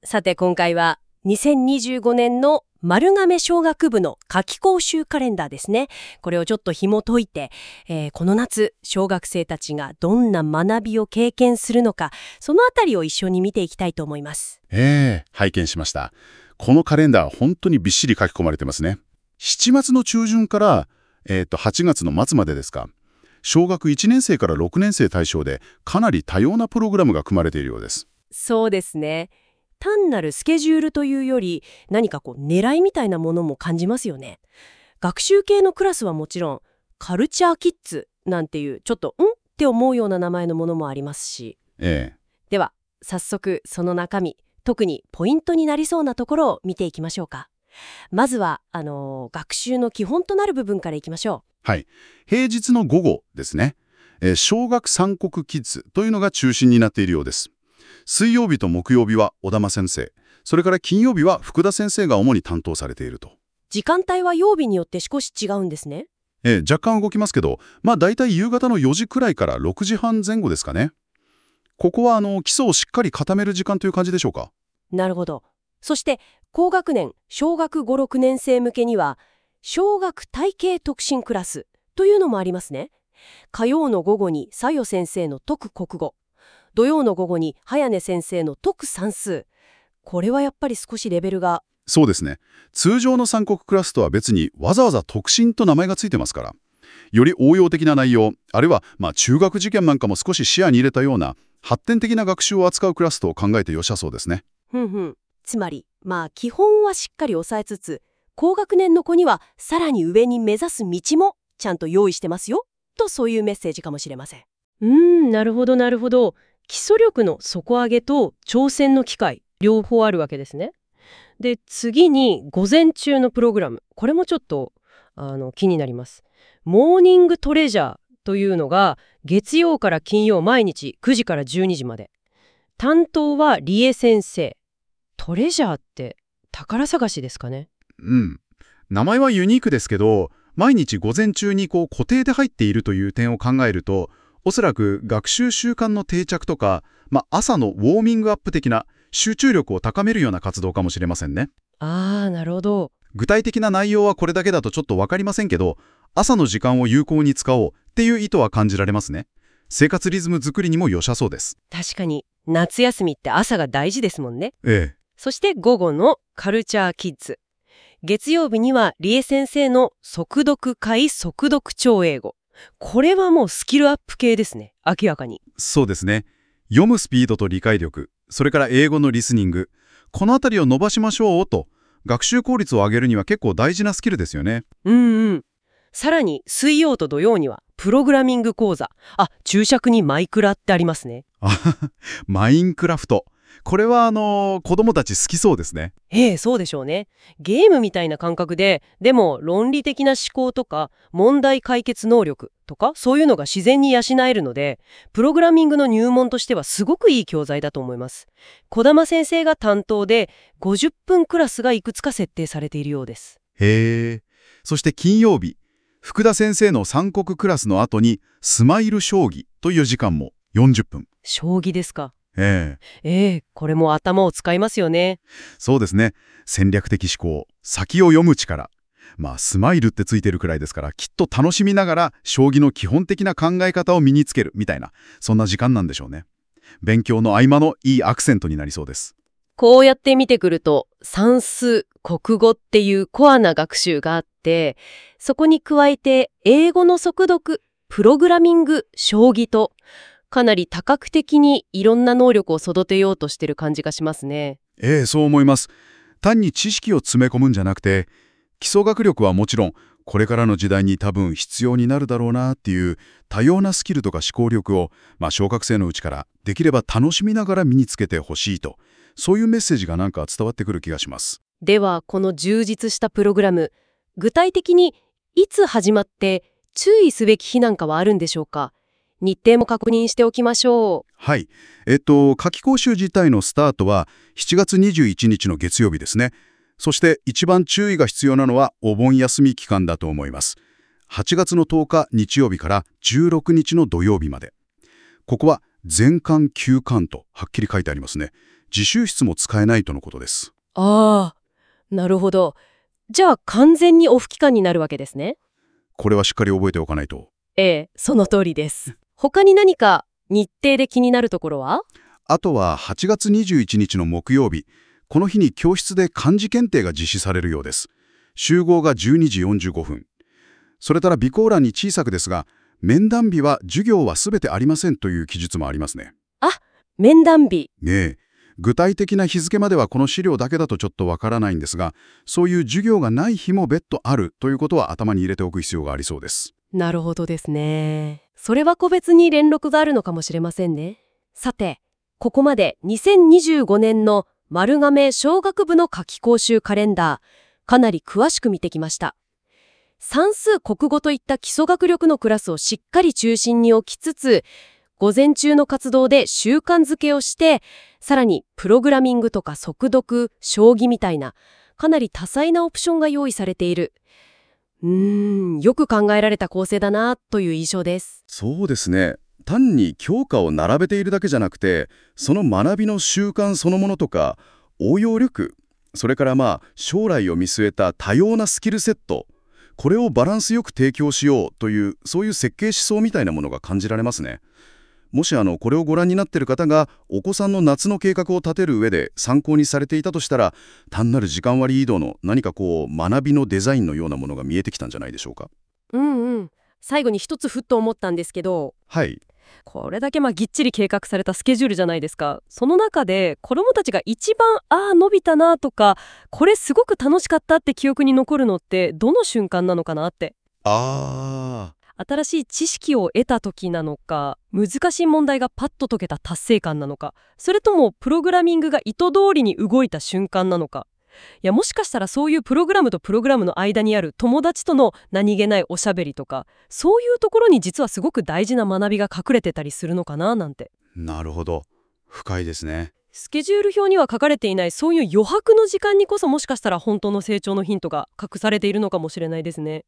さて今回は2025年の丸亀小学部の夏期講習カレンダーですね。これをちょっと紐解いて、この夏小学生たちがどんな学びを経験するのか、そのあたりを一緒に見ていきたいと思います。 拝見しました。このカレンダー本当にびっしり書き込まれてますね。7月の中旬から、8月の末までですか。小学1年生から6年生対象でかなり多様なプログラムが組まれているようです。 そうですね。単なるスケジュールというより何か狙いみたいなものも感じますよね。学習系のクラスはもちろんカルチャーキッズなんていうちょっとって思うような名前のものもありますし、では早速その中身、特にポイントになりそうなところを見ていきましょうか。まずは学習の基本となる部分からいきましょはい。平日の午後ですね。小学三国キッズというのが中心になっているようです。水曜日と木曜日は小玉先生、それから金曜日は福田先生が主に担当されていると。 時間帯は曜日によって少し違うんですね。 若干動きますけど、だいたい夕方の4時くらいから6時半前後ですかね。ここは基礎をしっかり固める時間という感じでしょうか。 なるほど。そして高学年小学5、6年生向けには小学体系特進クラスというのもありますね。火曜の午後にさよ先生の解く国語、土曜の午後に早根先生の解く算数。これはやっぱり少しレベルが。 そうですね。通常の三国クラスとは別にわざわざ特進と名前がついてますから、より応用的な内容、あるいは中学受験なんかも少し視野に入れたような発展的な学習を扱うクラスと考えてよさそうですね。 つまり基本はしっかり押さえつつ、高学年の子にはさらに上に目指す道もちゃんと用意してますよと、そういうメッセージかもしれません。なるほどなるほど。基礎力の底上げと挑戦の機会、両方あるわけですね。で、次に午前中のプログラム、これもちょっと気になります。モーニングトレジャーというのが月曜から金曜毎日9時から12時まで。担当は理恵先生。トレジャーって宝探しですかね。 名前はユニークですけど、毎日午前中に固定で入っているという点を考えると、おそらく学習習慣の定着とか、朝のウォーミングアップ的な集中力を高めるような活動かもしれませんね。 なるほど。 具体的な内容はこれだけだとちょっとわかりませんけど、朝の時間を有効に使おうっていう意図は感じられますね。生活リズム作りにも良さそうです。 確かに夏休みって朝が大事ですもんね。そして午後のカルチャーキッズ。月曜日には理恵先生の速読会速読超英語。これはもうスキルアップ系ですね。明らかに。 そうですね。読むスピードと理解力、それから英語のリスニング、このあたりを伸ばしましょうと、学習効率を上げるには結構大事なスキルですよね。 さらに水曜と土曜にはプログラミング講座。注釈にマイクラってありますね。 マインクラフト。これは子供たち好きそうですね。 そうでしょうね。ゲームみたいな感覚で、でも論理的な思考とか問題解決能力とかそういうのが自然に養えるので、プログラミングの入門としてはすごくいい教材だと思います。小玉先生が担当で50分クラスがいくつか設定されているようです。 そして金曜日、福田先生の三国クラスの後にスマイル将棋という時間も40分。 将棋ですか。これも頭を使いますよね。 そうですね。戦略的思考、先を読む力。スマイルってついてるくらいですから、きっと楽しみながら将棋の基本的な考え方を身につけるみたいな、そんな時間なんでしょうね。勉強の合間のいいアクセントになりそうです。 こうやって見てくると、算数、国語っていうコアな学習があって、そこに加えて英語の速読、プログラミング、将棋と、かなり多角的にいろんな能力を育てようとしてる感じがしますね。 そう思います。単に知識を詰め込むんじゃなくて、基礎学力はもちろん、これからの時代に多分必要になるだろうなっていう多様なスキルとか思考力を、小学生のうちからできれば楽しみながら身につけてほしいと、そういうメッセージがなんか伝わってくる気がします。 では、この充実したプログラム、具体的にいつ始まって注意すべき日なんかはあるんでしょうか？日程も確認しておきましょう。 はい。夏期講習自体のスタートは7月21日の月曜日ですね。そして一番注意が必要なのはお盆休み期間だと思います。8月の10日日曜日から16日の土曜日まで。ここは全館休館とはっきり書いてありますね。 自習室も使えないとのことです。 ああ、なるほど。じゃあ完全にオフ期間になるわけですね。 これはしっかり覚えておかないと。 ええ、その通りです。他に何か日程で気になるところは？ あとは8月21日の木曜日。この日に教室で漢字検定が実施されるようです。集合が12時45分。それから備考欄に小さくですが、面談日は授業はすべてありませんという記述もありますね。 あ、面談日。 ねえ。具体的な日付まではこの資料だけだとちょっとわからないんですが、そういう授業がない日も別途あるということは頭に入れておく必要がありそうです。 なるほどですね。それは個別に連絡があるのかもしれませんね。さて、ここまで2025年の丸亀小学部の夏期講習カレンダー、かなり詳しく見てきました。算数国語といった基礎学力のクラスをしっかり中心に置きつつ、午前中の活動で習慣づけをして、さらにプログラミングとか速読、将棋みたいな、かなり多彩なオプションが用意されている。よく考えられた構成だなという印象です。 そうですね。単に教科を並べているだけじゃなくて、その学びの習慣そのものとか、応用力、それから将来を見据えた多様なスキルセット、これをバランスよく提供しようという、そういう設計思想みたいなものが感じられますね。もしこれをご覧になっている方がお子さんの夏の計画を立てる上で参考にされていたとしたら、単なる時間割移動の何か学びのデザインのようなものが見えてきたんじゃないでしょうか。 最後に一つふっと思ったんですけど、 はい。 これだけぎっちり計画されたスケジュールじゃないですか。その中で子どもたちが一番伸びたなとか、これすごく楽しかったって記憶に残るのってどの瞬間なのかなって。新しい知識を得た時なのか、難しい問題がパッと解けた達成感なのか、それともプログラミングが意図通りに動いた瞬間なのか。いや、もしかしたらそういうプログラムとプログラムの間にある友達との何気ないおしゃべりとか、そういうところに実はすごく大事な学びが隠れてたりするのかななんて。 なるほど。深いですね。 スケジュール表には書かれていないそういう余白の時間にこそ、もしかしたら本当の成長のヒントが隠されているのかもしれないですね。